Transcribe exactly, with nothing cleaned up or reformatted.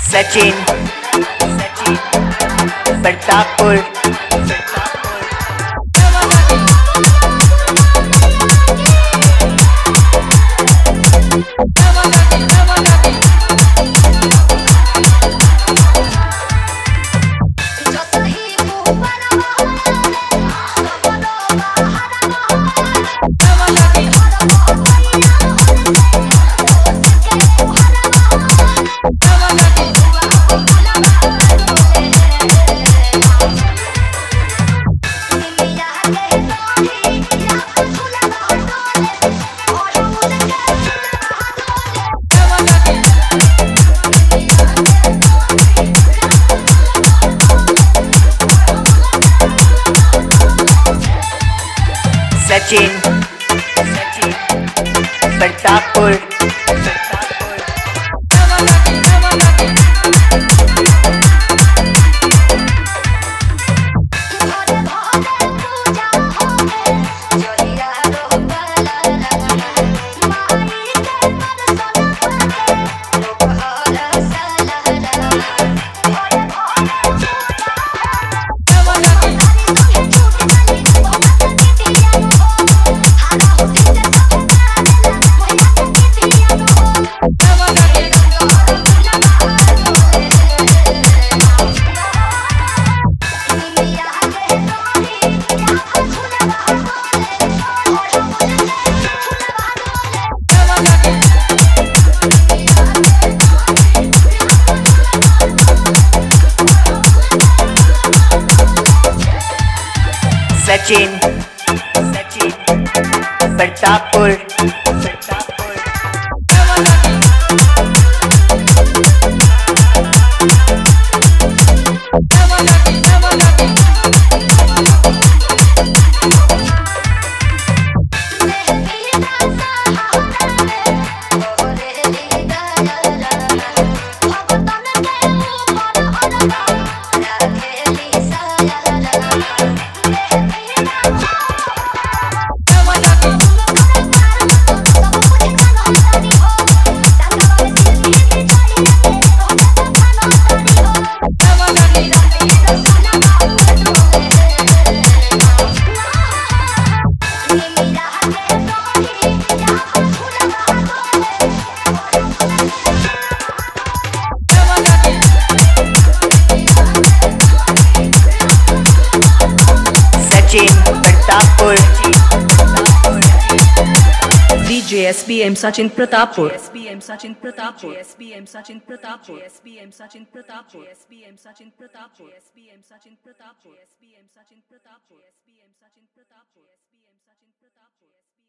Sachin Pratappur Sachin Pratappur Sachin Pratappur Pratappur D J S B M Sachin Pratappur S B M Sachin Pratappur S B M Sachin Pratappur S B M Sachin Pratappur S B M Sachin Pratappur S B M Sachin Pratappur S B M Sachin Pratappur S B M Sachin Pratappur S B M Sachin Pratappur